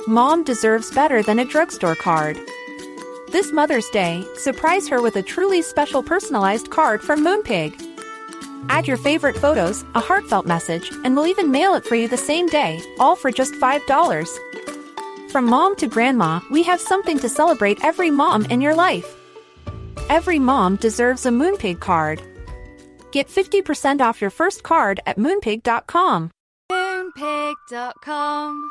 Mom deserves better than a drugstore card. This Mother's Day, surprise her with a truly special personalized card from Moonpig. Add your favorite photos, a heartfelt message, and we'll even mail it for you the same day, all for just $5. From mom to grandma, we have something to celebrate every mom in your life. Every mom deserves a Moonpig card. Get 50% off your first card at moonpig.com. Moonpig.com.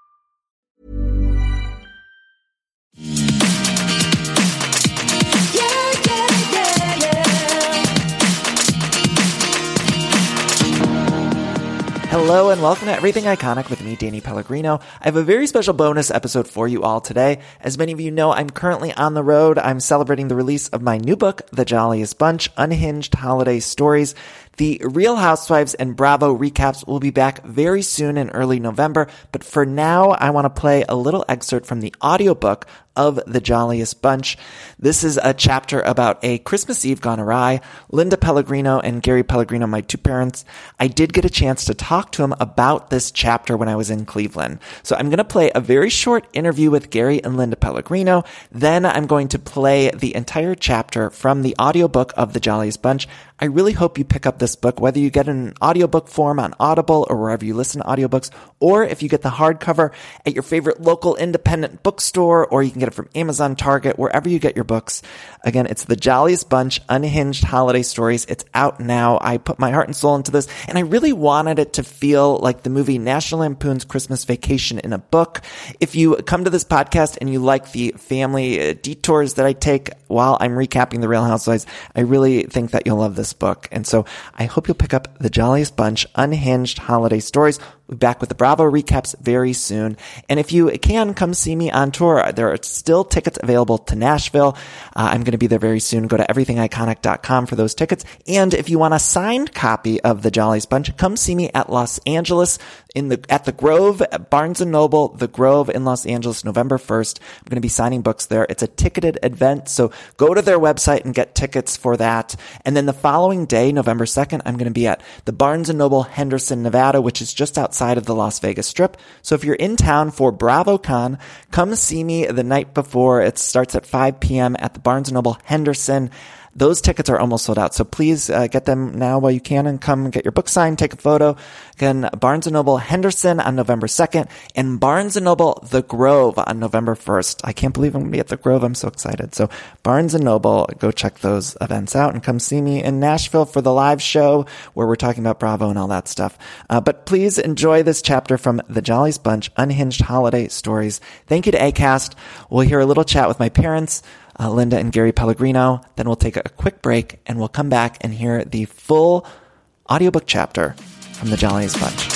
Hello and welcome to Everything Iconic with me, Danny Pellegrino. I have a very special bonus episode for you all today. As many of you know, I'm currently on the road. I'm celebrating the release of my new book, The Jolliest Bunch, Unhinged Holiday Stories. The Real Housewives and Bravo recaps will be back very soon in early November, but for now, I want to play a little excerpt from the audiobook of The Jolliest Bunch. This is a chapter about a Christmas Eve gone awry. Linda Pellegrino and Gary Pellegrino, my two parents, I did get a chance to talk to them about this chapter when I was in Cleveland. So I'm going to play a very short interview with Gary and Linda Pellegrino. Then I'm going to play the entire chapter from the audiobook of The Jolliest Bunch. I really hope you pick up this book, whether you get it in audiobook form on Audible or wherever you listen to audiobooks, or if you get the hardcover at your favorite local independent bookstore, or you can get it from Amazon, Target, wherever you get your books. Again, it's The Jolliest Bunch, Unhinged Holiday Stories. It's out now. I put my heart and soul into this, and I really wanted it to feel like the movie National Lampoon's Christmas Vacation in a book. If you come to this podcast and you like the family detours that I take while I'm recapping The Real Housewives, I really think that you'll love this book. And so I hope you'll pick up The Jolliest Bunch, Unhinged Holiday Stories. We'll be back with the Bravo recaps very soon. And if you can, come see me on tour. There are still tickets available to Nashville. I'm going to be there very soon. Go to everythingiconic.com for those tickets. And if you want a signed copy of The Jolliest Bunch, come see me at Los Angeles at the Grove, at Barnes & Noble, the Grove in Los Angeles, November 1st. I'm going to be signing books there. It's a ticketed event, so go to their website and get tickets for that. And then the following day, November 2nd, I'm going to be at the Barnes & Noble Henderson, Nevada, which is just outside of the Las Vegas Strip. So if you're in town for BravoCon, come see me the night before. It starts at 5 p.m. at the Barnes & Noble Henderson. Those tickets are almost sold out, so please get them now while you can and come get your book signed, take a photo. Again, Barnes & Noble Henderson on November 2nd and Barnes & Noble The Grove on November 1st. I can't believe I'm going to be at The Grove. I'm so excited. So Barnes & Noble, go check those events out and come see me in Nashville for the live show where we're talking about Bravo and all that stuff. But please enjoy this chapter from The Jolliest Bunch, Unhinged Holiday Stories. Thank you to Acast. We'll hear a little chat with my parents, Linda and Gary Pellegrino. Then we'll take a quick break and we'll come back and hear the full audiobook chapter from The Jolliest Bunch.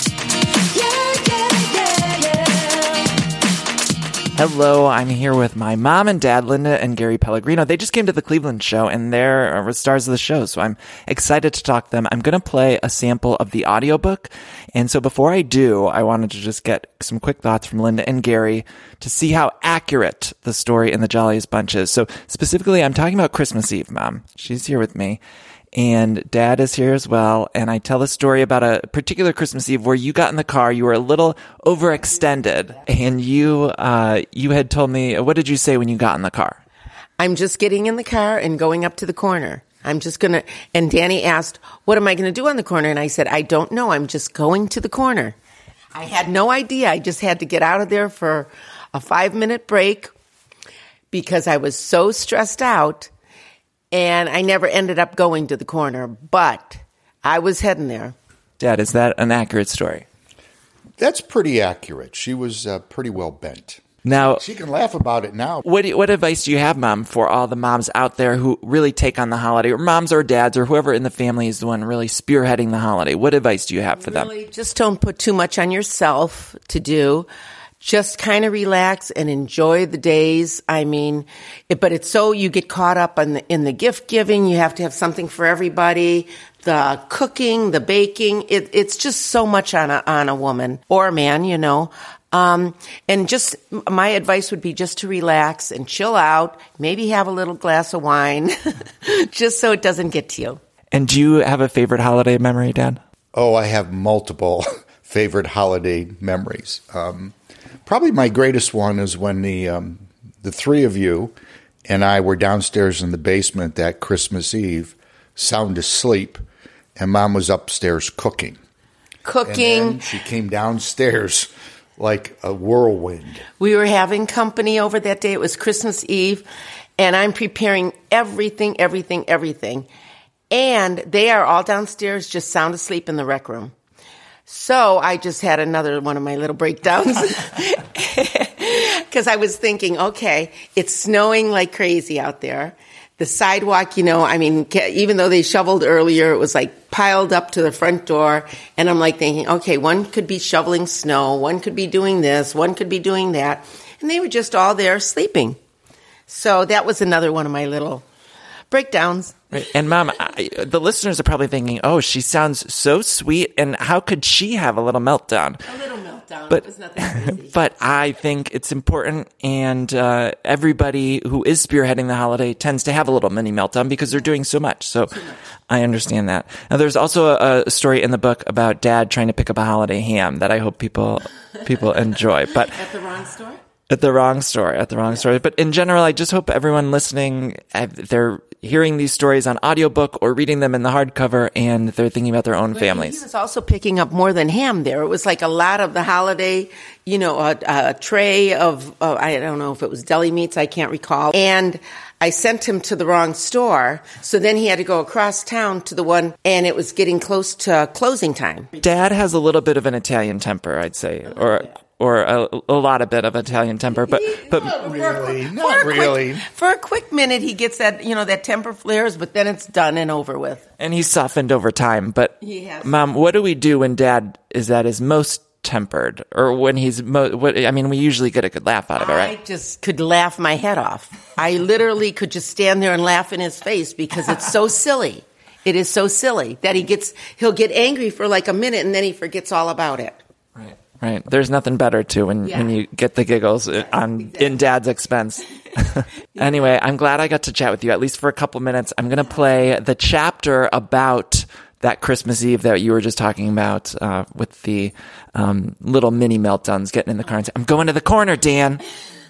Hello, I'm here with my mom and dad, Linda and Gary Pellegrino. They just came to the Cleveland show and they're stars of the show, so I'm excited to talk to them. I'm going to play a sample of the audiobook. And so before I do, I wanted to just get some quick thoughts from Linda and Gary to see how accurate the story in The Jolliest Bunch is. So specifically, I'm talking about Christmas Eve, Mom. She's here with me. And Dad is here as well. And I tell the story about a particular Christmas Eve where you got in the car, you were a little overextended, and you had told me, what did you say when you got in the car? I'm just getting in the car and going up to the corner. I'm just going to, and Danny asked, what am I going to do on the corner? And I said, I don't know. I'm just going to the corner. I had no idea. I just had to get out of there for a 5-minute break because I was so stressed out. And I never ended up going to the corner, but I was heading there. Dad, is that an accurate story? That's pretty accurate. She was pretty well bent. Now, she can laugh about it now. What advice do you have, Mom, for all the moms out there who really take on the holiday, or moms or dads or whoever in the family is the one really spearheading the holiday? What advice do you have for them? Just don't put too much on yourself to do. Just kind of relax and enjoy the days. I mean, but it's so you get caught up in the gift giving. You have to have something for everybody. The cooking, the baking. It's just so much on a woman or a man, you know. And just my advice would be just to relax and chill out. Maybe have a little glass of wine, just so it doesn't get to you. And do you have a favorite holiday memory, Dad? Oh, I have multiple favorite holiday memories. Probably my greatest one is when the three of you and I were downstairs in the basement that Christmas Eve, sound asleep, and Mom was upstairs cooking. And then she came downstairs like a whirlwind. We were having company over that day. It was Christmas Eve, and I'm preparing everything. And they are all downstairs just sound asleep in the rec room. So I just had another one of my little breakdowns. Because I was thinking, okay, it's snowing like crazy out there. The sidewalk, even though they shoveled earlier, it was like piled up to the front door. And I'm like thinking, okay, one could be shoveling snow, one could be doing this, one could be doing that. And they were just all there sleeping. So that was another one of my little breakdowns. Right. And Mom, the listeners are probably thinking, oh, she sounds so sweet. And how could she have a little meltdown? A little meltdown. But, it was nothing crazy. But I think it's important, and everybody who is spearheading the holiday tends to have a little mini meltdown because they're doing so much. So I understand that. Now, there's also a story in the book about Dad trying to pick up a holiday ham that I hope people enjoy. But At the wrong store? At the wrong store. But in general, I just hope everyone listening, they're hearing these stories on audiobook or reading them in the hardcover, and they're thinking about their own families. He was also picking up more than ham there. It was like a lot of the holiday, a tray of, I don't know if it was deli meats, I can't recall. And I sent him to the wrong store, so then he had to go across town to the one, and it was getting close to closing time. Dad has a little bit of an Italian temper, I'd say, or a lot of bit of Italian temper, but not really. For a quick minute, he gets that, that temper flares, but then it's done and over with. And he's softened over time. But He has. Mom, what do we do when Dad is at his most tempered, or when he's we usually get a good laugh out of it, right? I just could laugh my head off. I literally could just stand there and laugh in his face because it's so silly. It is so silly that he'll get angry for like a minute and then he forgets all about it. Right. There's nothing better, too, when you get the giggles in Dad's expense. Anyway, I'm glad I got to chat with you, at least for a couple minutes. I'm going to play the chapter about that Christmas Eve that you were just talking about with the little mini meltdowns getting in the car and say, I'm going to the corner, Dan.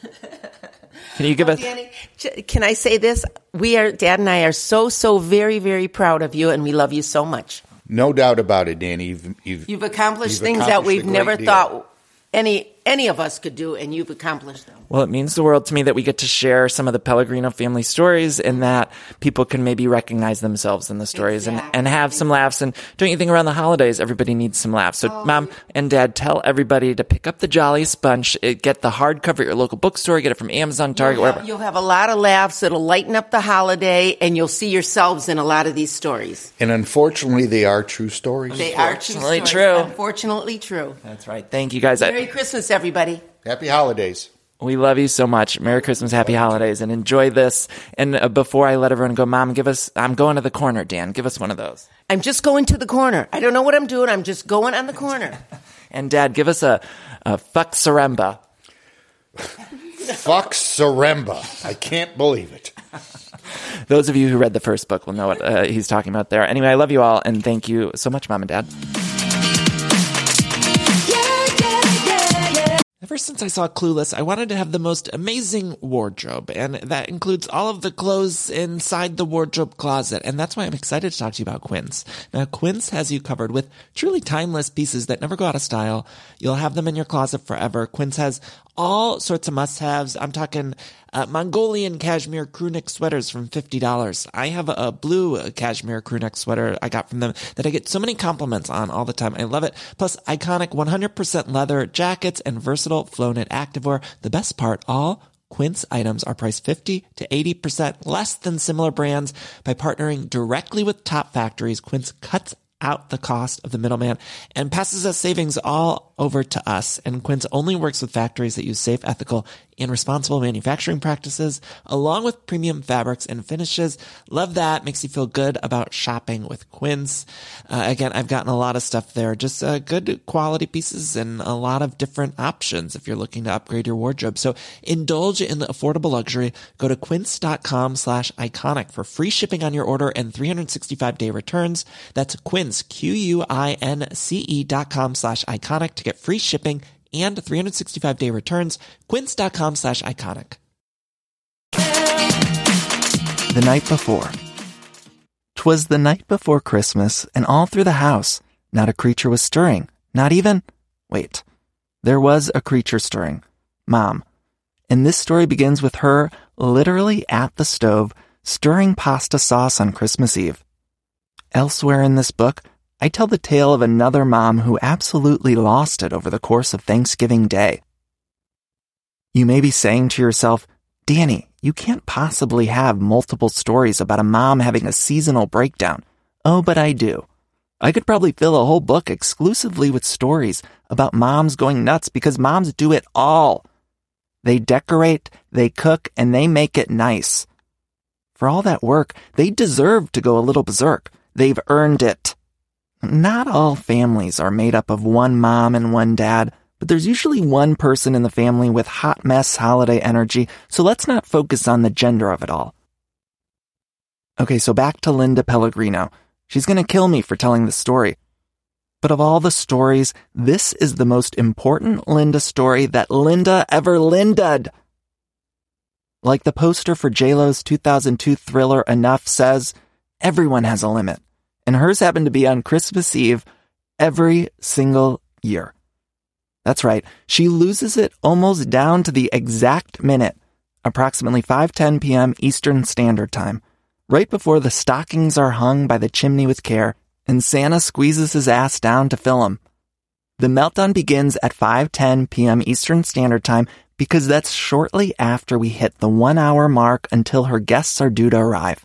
Can you give us... Danny, can I say this? Dad and I are so very, very proud of you, and we love you so much. No doubt about it, Danny. You've accomplished things that we've never thought any of us could do, and you've accomplished them. Well, it means the world to me that we get to share some of the Pellegrino family stories, and that people can maybe recognize themselves in the stories and have some laughs. And don't you think around the holidays, everybody needs some laughs? So Mom and Dad, tell everybody to pick up the Jolliest Bunch, get the hardcover at your local bookstore, get it from Amazon, Target, wherever. You'll have a lot of laughs. It'll lighten up the holiday, and you'll see yourselves in a lot of these stories. And unfortunately, they are true stories. They are true stories. Unfortunately true. That's right. Thank you, guys. Merry Christmas, everybody. Happy holidays. We love you so much. Merry Christmas, Happy Holidays, and enjoy this. And before I let everyone go, Mom, I'm going to the corner, Dan. Give us one of those. I'm just going to the corner. I don't know what I'm doing. I'm just going on the corner. And Dad, give us a fuck Saremba. Fuck Saremba. I can't believe it. Those of you who read the first book will know what he's talking about there. Anyway, I love you all, and thank you so much, Mom and Dad. Ever since I saw Clueless, I wanted to have the most amazing wardrobe, and that includes all of the clothes inside the wardrobe closet, and that's why I'm excited to talk to you about Quince. Now, Quince has you covered with truly timeless pieces that never go out of style. You'll have them in your closet forever. Quince has all sorts of must-haves. I'm talking Mongolian cashmere crewneck sweaters from $50. I have a blue cashmere crewneck sweater I got from them that I get so many compliments on all the time. I love it. Plus, iconic 100% leather jackets and versatile flow-knit activewear. The best part, all Quince items are priced 50 to 80% less than similar brands. By partnering directly with top factories, Quince cuts out the cost of the middleman and passes us savings all over to us. And Quince only works with factories that use safe, ethical, and responsible manufacturing practices, along with premium fabrics and finishes. Love that. Makes you feel good about shopping with Quince. Again, I've gotten a lot of stuff there, just good quality pieces and a lot of different options if you're looking to upgrade your wardrobe. So indulge in the affordable luxury. Go to quince.com/iconic for free shipping on your order and 365-day returns. That's Quince, QUINCE.com/iconic to get free shipping and 365-day returns. Quince.com/iconic. The night before. 'Twas the night before Christmas, and all through the house, not a creature was stirring. Not even... Wait. There was a creature stirring. Mom. And this story begins with her literally at the stove, stirring pasta sauce on Christmas Eve. Elsewhere in this book, I tell the tale of another mom who absolutely lost it over the course of Thanksgiving Day. You may be saying to yourself, Danny, you can't possibly have multiple stories about a mom having a seasonal breakdown. Oh, but I do. I could probably fill a whole book exclusively with stories about moms going nuts because moms do it all. They decorate, they cook, and they make it nice. For all that work, they deserve to go a little berserk. They've earned it. Not all families are made up of one mom and one dad, but there's usually one person in the family with hot mess holiday energy, so let's not focus on the gender of it all. Okay, so back to Linda Pellegrino. She's going to kill me for telling this story. But of all the stories, this is the most important Linda story that Linda ever Linda'd. Like the poster for J-Lo's 2002 thriller Enough says, everyone has a limit. And hers happened to be on Christmas Eve every single year. That's right, she loses it almost down to the exact minute, approximately 5:10 p.m. Eastern Standard Time, right before the stockings are hung by the chimney with care, and Santa squeezes his ass down to fill them. The meltdown begins at 5:10 p.m. Eastern Standard Time because that's shortly after we hit the 1 hour mark until her guests are due to arrive.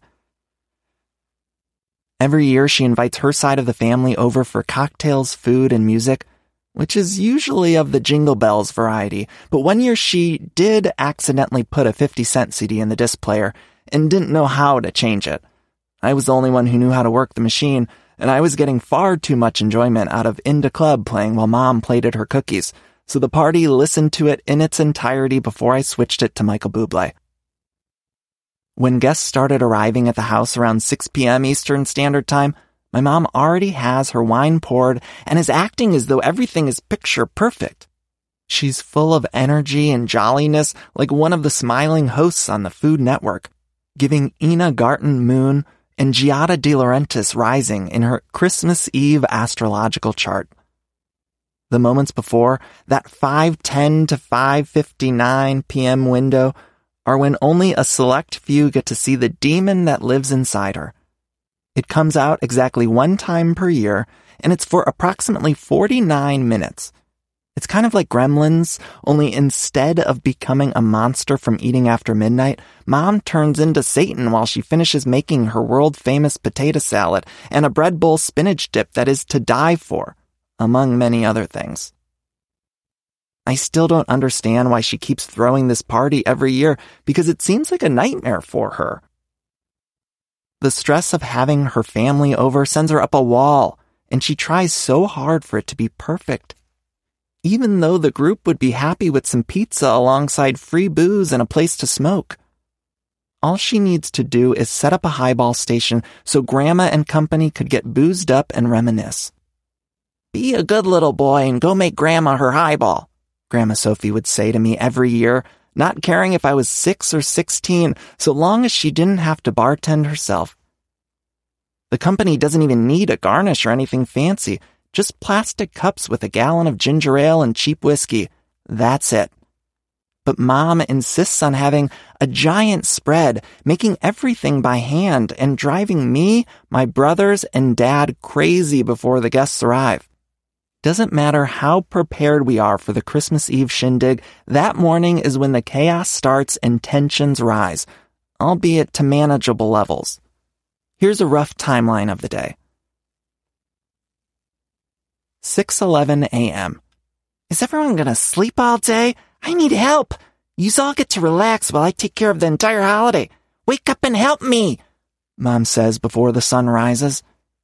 Every year, she invites her side of the family over for cocktails, food, and music, which is usually of the Jingle Bells variety. But one year, she did accidentally put a 50-cent CD in the disc player and didn't know how to change it. I was the only one who knew how to work the machine, and I was getting far too much enjoyment out of In Da Club playing while Mom plated her cookies, so the party listened to it in its entirety before I switched it to Michael Bublé. When guests started arriving at the house around 6 p.m. Eastern Standard Time, my mom already has her wine poured and is acting as though everything is picture perfect. She's full of energy and jolliness like one of the smiling hosts on the Food Network, giving Ina Garten moon and Giada De Laurentiis rising in her Christmas Eve astrological chart. The moments before, that 5:10 to 5:59 p.m. window, are when only a select few get to see the demon that lives inside her. It comes out exactly one time per year, and it's for approximately 49 minutes. It's kind of like Gremlins, only instead of becoming a monster from eating after midnight, Mom turns into Satan while she finishes making her world-famous potato salad and a bread bowl spinach dip that is to die for, among many other things. I still don't understand why she keeps throwing this party every year because it seems like a nightmare for her. The stress of having her family over sends her up a wall, and she tries so hard for it to be perfect. Even though the group would be happy with some pizza alongside free booze and a place to smoke. All she needs to do is set up a highball station so Grandma and company could get boozed up and reminisce. Be a good little boy and go make Grandma her highball, Grandma Sophie would say to me every year, not caring if I was 6 or 16, so long as she didn't have to bartend herself. The company doesn't even need a garnish or anything fancy, just plastic cups with a gallon of ginger ale and cheap whiskey. That's it. But Mom insists on having a giant spread, making everything by hand, and driving me, my brothers, and Dad crazy before the guests arrive. Doesn't matter how prepared we are for the Christmas Eve shindig, that morning is when the chaos starts and tensions rise, albeit to manageable levels. Here's a rough timeline of the day. 6:11 a.m. Is everyone gonna sleep all day? I need help. Yous all get to relax while I take care of the entire holiday. Wake up and help me, Mom says before the sun rises.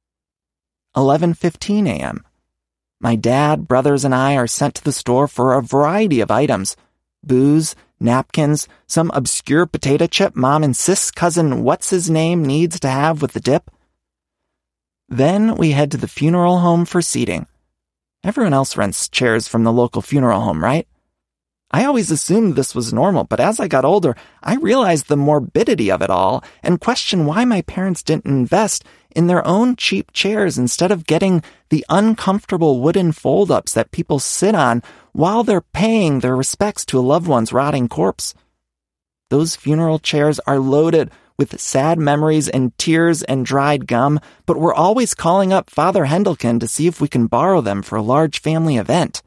11:15 a.m. My dad, brothers, and I are sent to the store for a variety of items. Booze, napkins, some obscure potato chip Mom insists cousin What's-His-Name needs to have with the dip. Then we head to the funeral home for seating. Everyone else rents chairs from the local funeral home, right? I always assumed this was normal, but as I got older, I realized the morbidity of it all and questioned why my parents didn't invest in their own cheap chairs instead of getting the uncomfortable wooden fold-ups that people sit on while they're paying their respects to a loved one's rotting corpse. Those funeral chairs are loaded with sad memories and tears and dried gum, but we're always calling up Father Hendelkin to see if we can borrow them for a large family event.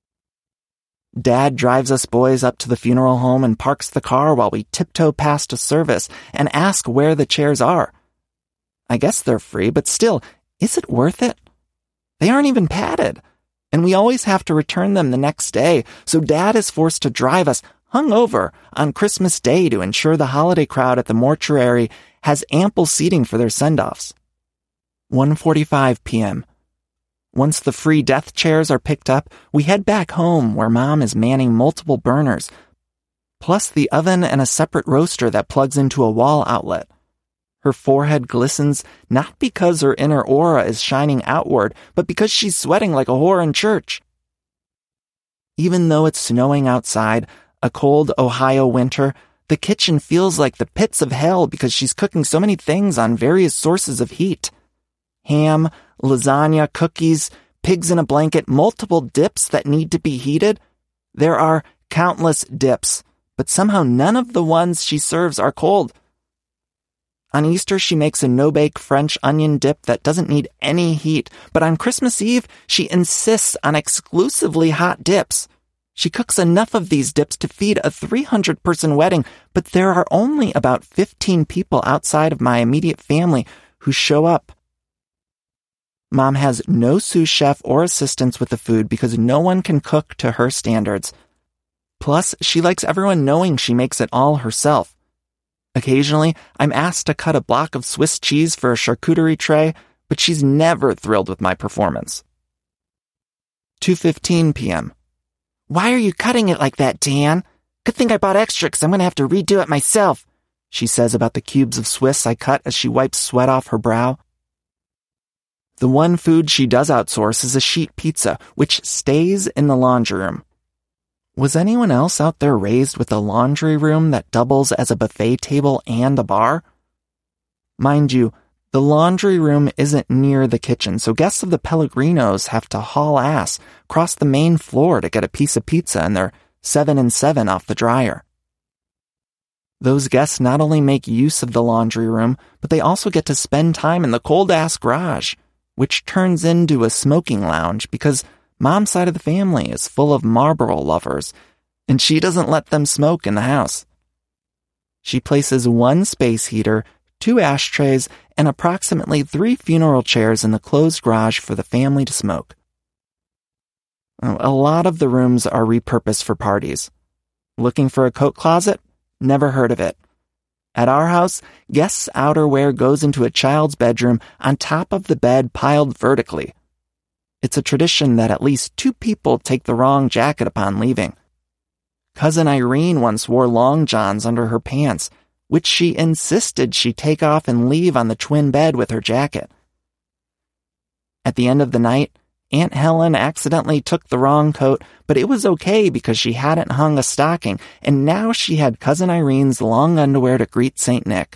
Dad drives us boys up to the funeral home and parks the car while we tiptoe past a service and ask where the chairs are. I guess they're free, but still, is it worth it? They aren't even padded, and we always have to return them the next day, so Dad is forced to drive us hungover on Christmas Day to ensure the holiday crowd at the mortuary has ample seating for their send-offs. 1:45 p.m. Once the free death chairs are picked up, we head back home where Mom is manning multiple burners, plus the oven and a separate roaster that plugs into a wall outlet. Her forehead glistens not because her inner aura is shining outward, but because she's sweating like a whore in church. Even though it's snowing outside, a cold Ohio winter, the kitchen feels like the pits of hell because she's cooking so many things on various sources of heat. Ham, lasagna, cookies, pigs in a blanket, multiple dips that need to be heated. There are countless dips, but somehow none of the ones she serves are cold. On Easter, she makes a no-bake French onion dip that doesn't need any heat, but on Christmas Eve, she insists on exclusively hot dips. She cooks enough of these dips to feed a 300-person wedding, but there are only about 15 people outside of my immediate family who show up. Mom has no sous chef or assistants with the food because no one can cook to her standards. Plus, she likes everyone knowing she makes it all herself. Occasionally, I'm asked to cut a block of Swiss cheese for a charcuterie tray, but she's never thrilled with my performance. 2:15 p.m. Why are you cutting it like that, Dan? Good thing I bought extra because I'm going to have to redo it myself, she says about the cubes of Swiss I cut as she wipes sweat off her brow. The one food she does outsource is a sheet pizza, which stays in the laundry room. Was anyone else out there raised with a laundry room that doubles as a buffet table and a bar? Mind you, the laundry room isn't near the kitchen, so guests of the Pellegrinos have to haul ass across the main floor to get a piece of pizza and their 7 and 7 off the dryer. Those guests not only make use of the laundry room, but they also get to spend time in the cold-ass garage, which turns into a smoking lounge because Mom's side of the family is full of Marlboro lovers, and she doesn't let them smoke in the house. She places one space heater, 2 ashtrays, and approximately 3 funeral chairs in the closed garage for the family to smoke. A lot of the rooms are repurposed for parties. Looking for a coat closet? Never heard of it. At our house, guests' outerwear goes into a child's bedroom on top of the bed piled vertically. It's a tradition that at least 2 people take the wrong jacket upon leaving. Cousin Irene once wore long johns under her pants, which she insisted she take off and leave on the twin bed with her jacket. At the end of the night, Aunt Helen accidentally took the wrong coat, but it was okay because she hadn't hung a stocking, and now she had Cousin Irene's long underwear to greet St. Nick.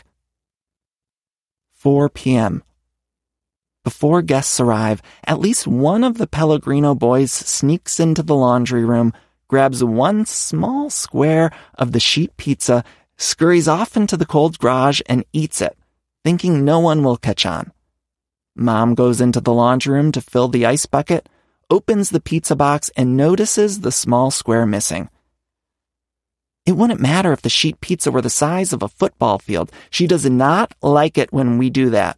4 p.m. Before guests arrive, at least one of the Pellegrino boys sneaks into the laundry room, grabs one small square of the sheet pizza, scurries off into the cold garage, and eats it, thinking no one will catch on. Mom goes into the laundry room to fill the ice bucket, opens the pizza box, and notices the small square missing. It wouldn't matter if the sheet pizza were the size of a football field. She does not like it when we do that.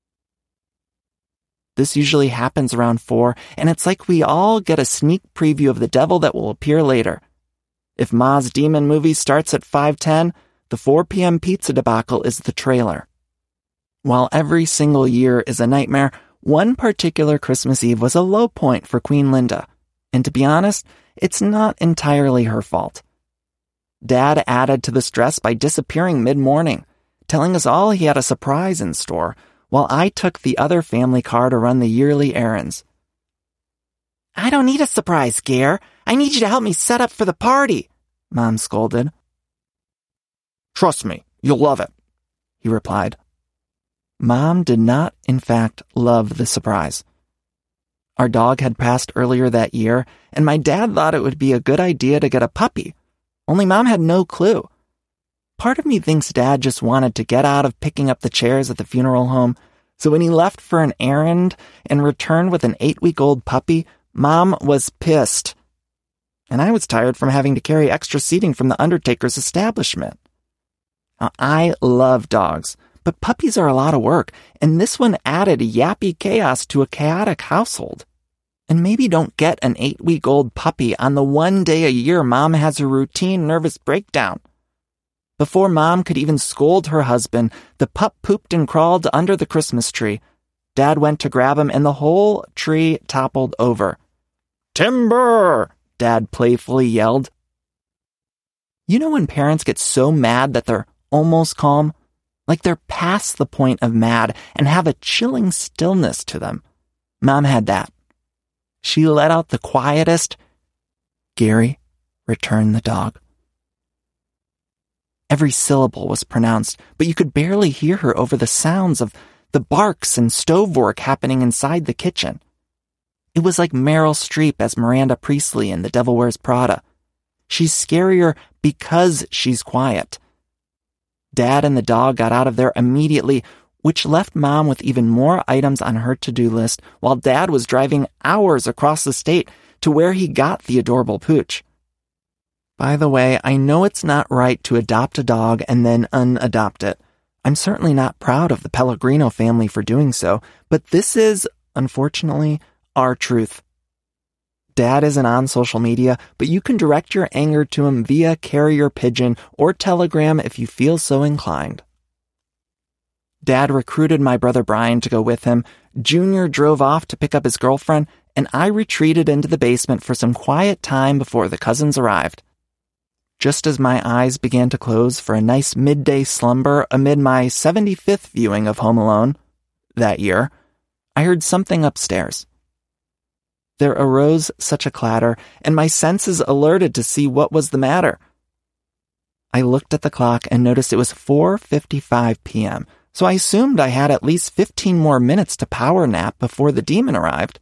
This usually happens around 4, and it's like we all get a sneak preview of the devil that will appear later. If Ma's demon movie starts at 5:10, the 4 p.m. pizza debacle is the trailer. While every single year is a nightmare, one particular Christmas Eve was a low point for Queen Linda. And to be honest, it's not entirely her fault. Dad added to the stress by disappearing mid-morning, telling us all he had a surprise in store, while I took the other family car to run the yearly errands. I don't need a surprise, Gare. I need you to help me set up for the party, Mom scolded. Trust me, you'll love it, he replied. Mom did not, in fact, love the surprise. Our dog had passed earlier that year, and my dad thought it would be a good idea to get a puppy. Only Mom had no clue. Part of me thinks Dad just wanted to get out of picking up the chairs at the funeral home, so when he left for an errand and returned with an 8-week-old puppy, Mom was pissed. And I was tired from having to carry extra seating from the undertaker's establishment. Now, I love dogs, but puppies are a lot of work, and this one added yappy chaos to a chaotic household. And maybe don't get an 8-week-old puppy on the one day a year Mom has a routine nervous breakdown. Before Mom could even scold her husband, the pup pooped and crawled under the Christmas tree. Dad went to grab him, and the whole tree toppled over. "Timber!" Dad playfully yelled. You know when parents get so mad that they're almost calm? Like they're past the point of mad and have a chilling stillness to them. Mom had that. She let out the quietest, "Gary, return the dog." Every syllable was pronounced, but you could barely hear her over the sounds of the barks and stove work happening inside the kitchen. It was like Meryl Streep as Miranda Priestley in The Devil Wears Prada. She's scarier because she's quiet. Dad and the dog got out of there immediately, which left Mom with even more items on her to-do list while Dad was driving hours across the state to where he got the adorable pooch. By the way, I know it's not right to adopt a dog and then unadopt it. I'm certainly not proud of the Pellegrino family for doing so, but this is, unfortunately, our truth. Dad isn't on social media, but you can direct your anger to him via carrier pigeon or telegram if you feel so inclined. Dad recruited my brother Brian to go with him, Junior drove off to pick up his girlfriend, and I retreated into the basement for some quiet time before the cousins arrived. Just as my eyes began to close for a nice midday slumber amid my 75th viewing of Home Alone that year, I heard something upstairs. There arose such a clatter, and my senses alerted to see what was the matter. I looked at the clock and noticed it was 4:55 p.m., so I assumed I had at least 15 more minutes to power nap before the demon arrived.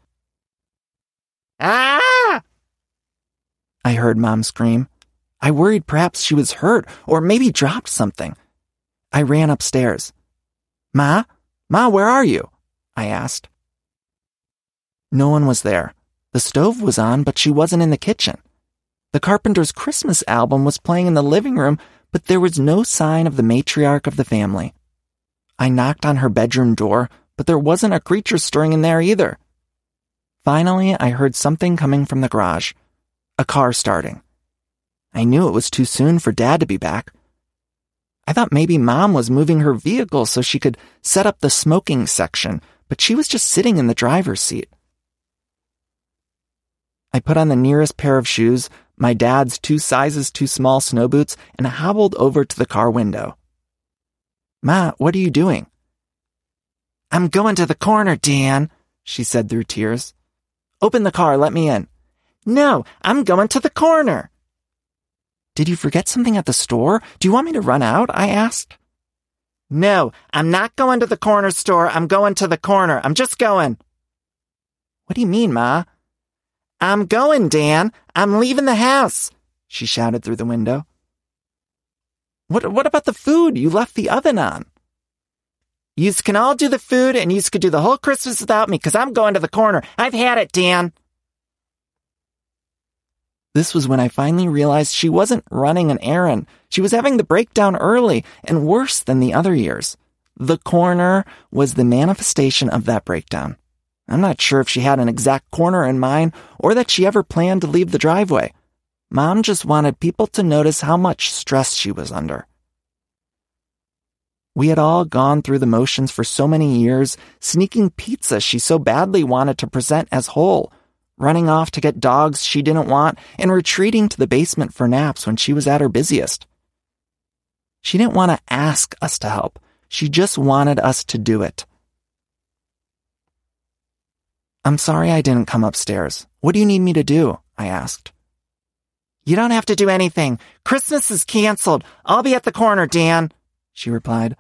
"Ah!" I heard Mom scream. I worried perhaps she was hurt or maybe dropped something. I ran upstairs. Ma, where are you?" I asked. No one was there. The stove was on, but she wasn't in the kitchen. The Carpenters' Christmas album was playing in the living room, but there was no sign of the matriarch of the family. I knocked on her bedroom door, but there wasn't a creature stirring in there either. Finally, I heard something coming from the garage. A car starting. I knew it was too soon for Dad to be back. I thought maybe Mom was moving her vehicle so she could set up the smoking section, but she was just sitting in the driver's seat. I put on the nearest pair of shoes, my dad's 2 sizes too small snow boots, and hobbled over to the car window. "Ma, what are you doing?" "I'm going to the corner, Dan," she said through tears. "Open the car, let me in." "No, I'm going to the corner." "Did you forget something at the store? Do you want me to run out?" I asked. "No, I'm not going to the corner store. I'm going to the corner. I'm just going." "What do you mean, Ma?" "I'm going, Dan. I'm leaving the house," she shouted through the window. What about the food? You left the oven on." "Yous can all do the food, and yous could do the whole Christmas without me, 'cause I'm going to the corner. I've had it, Dan." This was when I finally realized she wasn't running an errand. She was having the breakdown early, and worse than the other years. The corner was the manifestation of that breakdown. I'm not sure if she had an exact corner in mind or that she ever planned to leave the driveway. Mom just wanted people to notice how much stress she was under. We had all gone through the motions for so many years, sneaking pizza she so badly wanted to present as whole, running off to get dogs she didn't want, and retreating to the basement for naps when she was at her busiest. She didn't want to ask us to help. She just wanted us to do it. "I'm sorry I didn't come upstairs. "What do you need me to do?" I asked. "You don't have to do anything. Christmas is canceled. I'll be at the corner, Dan," she replied.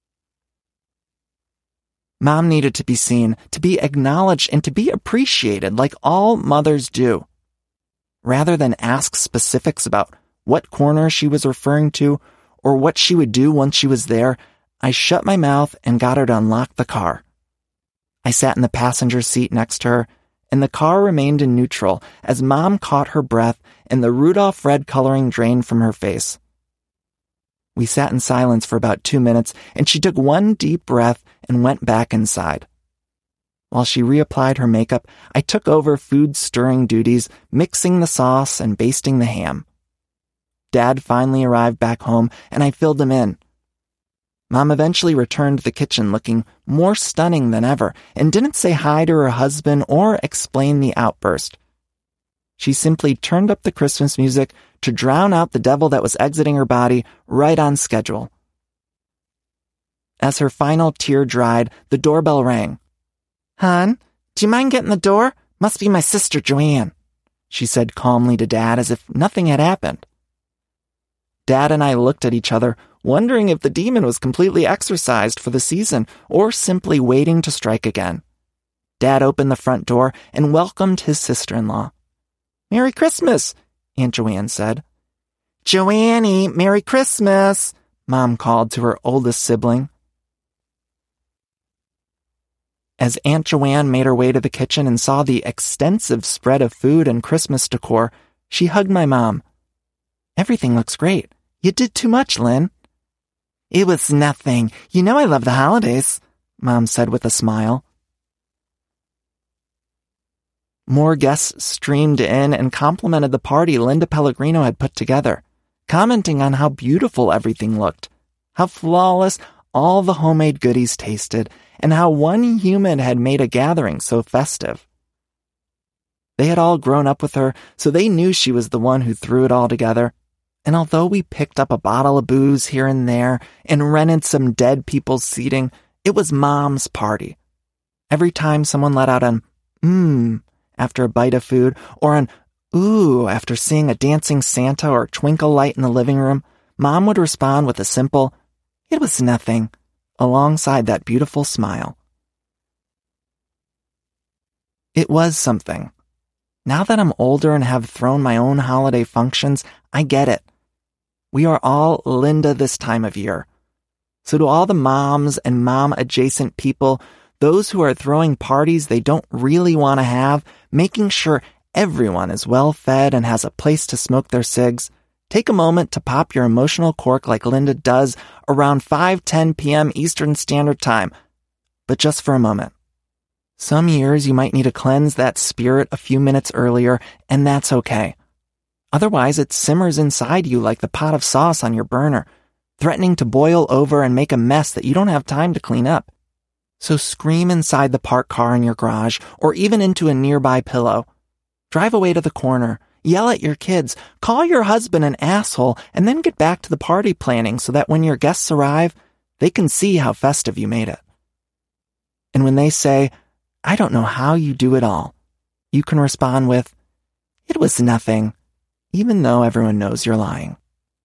Mom needed to be seen, to be acknowledged, and to be appreciated like all mothers do. Rather than ask specifics about what corner she was referring to or what she would do once she was there, I shut my mouth and got her to unlock the car. I sat in the passenger seat next to her, and the car remained in neutral as Mom caught her breath and the Rudolph red coloring drained from her face. We sat in silence for about 2 minutes, and she took one deep breath and went back inside. While she reapplied her makeup, I took over food stirring duties, mixing the sauce and basting the ham. Dad finally arrived back home, and I filled him in. Mom eventually returned to the kitchen looking more stunning than ever and didn't say hi to her husband or explain the outburst. She simply turned up the Christmas music to drown out the devil that was exiting her body right on schedule. As her final tear dried, the doorbell rang. "Hon, do you mind getting the door? Must be my sister Joanne," she said calmly to Dad as if nothing had happened. Dad and I looked at each other, wondering if the demon was completely exorcised for the season or simply waiting to strike again. Dad opened the front door and welcomed his sister-in-law. "Merry Christmas," Aunt Joanne said. "Joannie, Merry Christmas," Mom called to her oldest sibling. As Aunt Joanne made her way to the kitchen and saw the extensive spread of food and Christmas decor, she hugged my mom. "Everything looks great. You did too much, Lynn." "It was nothing. You know I love the holidays," Mom said with a smile. More guests streamed in and complimented the party Linda Pellegrino had put together, commenting on how beautiful everything looked, how flawless all the homemade goodies tasted, and how one human had made a gathering so festive. They had all grown up with her, so they knew she was the one who threw it all together. And although we picked up a bottle of booze here and there and rented some dead people's seating, it was Mom's party. Every time someone let out an after a bite of food, or an ooh after seeing a dancing Santa or twinkle light in the living room, Mom would respond with a simple, "It was nothing," alongside that beautiful smile. It was something. Now that I'm older and have thrown my own holiday functions, I get it. We are all Linda this time of year. So to all the moms and mom-adjacent people, those who are throwing parties they don't really want to have, making sure everyone is well-fed and has a place to smoke their cigs, take a moment to pop your emotional cork like Linda does around 5:10 p.m. Eastern Standard Time. But just for a moment. Some years you might need to cleanse that spirit a few minutes earlier, and that's okay. Otherwise, it simmers inside you like the pot of sauce on your burner, threatening to boil over and make a mess that you don't have time to clean up. So scream inside the parked car in your garage or even into a nearby pillow. Drive away to the corner, yell at your kids, call your husband an asshole, and then get back to the party planning so that when your guests arrive, they can see how festive you made it. And when they say, "I don't know how you do it all," you can respond with, "It was nothing," even though everyone knows you're lying.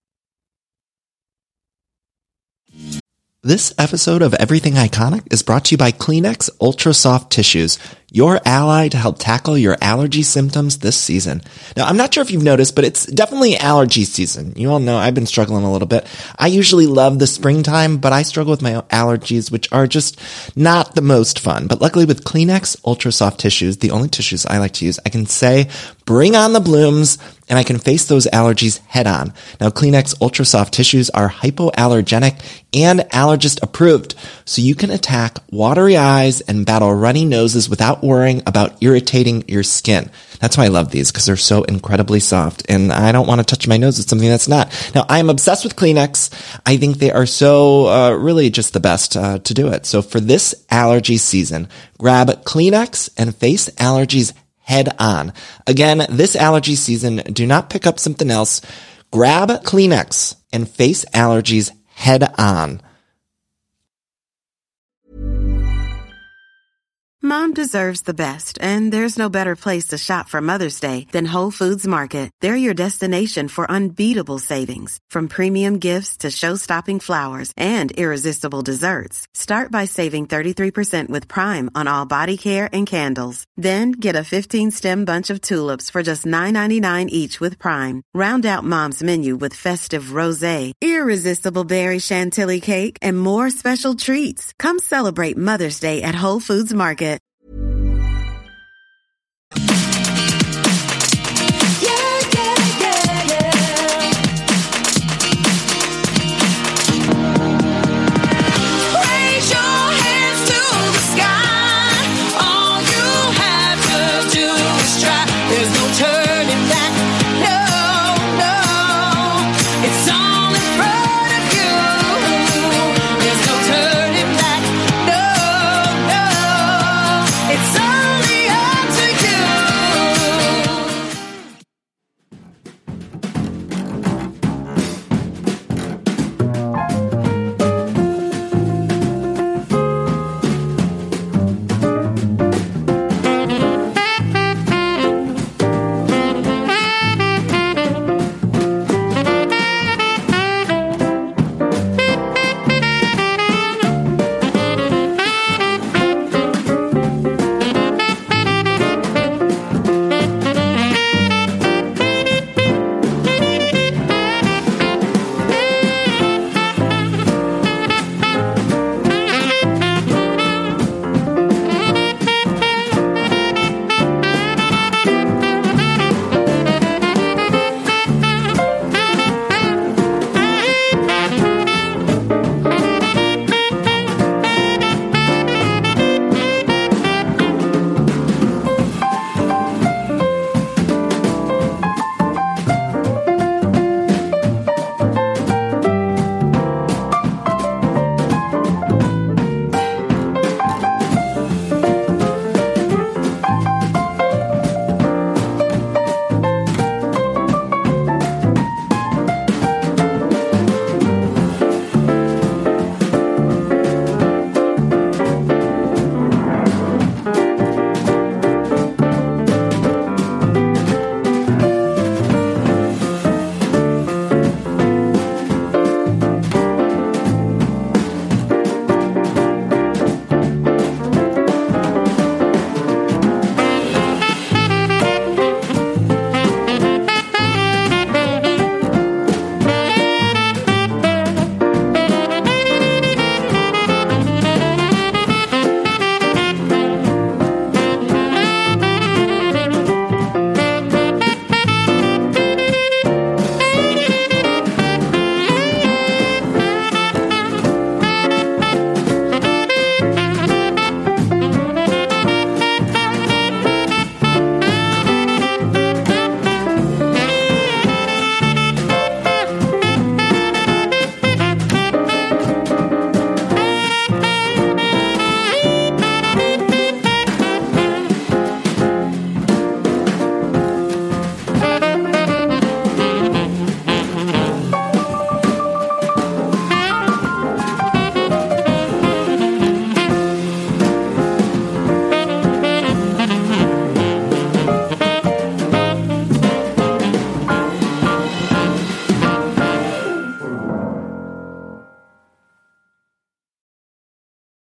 This episode of Everything Iconic is brought to you by Kleenex Ultra Soft Tissues, your ally to help tackle your allergy symptoms this season. Now, I'm not sure if you've noticed, but it's definitely allergy season. You all know I've been struggling a little bit. I usually love the springtime, but I struggle with my allergies, which are just not the most fun. But luckily with Kleenex Ultra Soft Tissues, the only tissues I like to use, I can say, bring on the blooms, and I can face those allergies head on. Now, Kleenex Ultra Soft Tissues are hypoallergenic and allergist approved, so you can attack watery eyes and battle runny noses without worrying about irritating your skin. That's why I love these, because they're so incredibly soft, and I don't want to touch my nose with something that's not. Now, I am obsessed with Kleenex. I think they are so really just the best to do it. So for this allergy season, grab Kleenex and face allergies head on. Again, this allergy season, do not pick up something else. Grab Kleenex and face allergies head on. Mom deserves the best, and there's no better place to shop for Mother's Day than Whole Foods Market. They're your destination for unbeatable savings, from premium gifts to show-stopping flowers and irresistible desserts. Start by saving 33% with Prime on all body care and candles. Then get a 15-stem bunch of tulips for just $9.99 each with Prime. Round out Mom's menu with festive rosé, irresistible berry chantilly cake, and more special treats. Come celebrate Mother's Day at Whole Foods Market.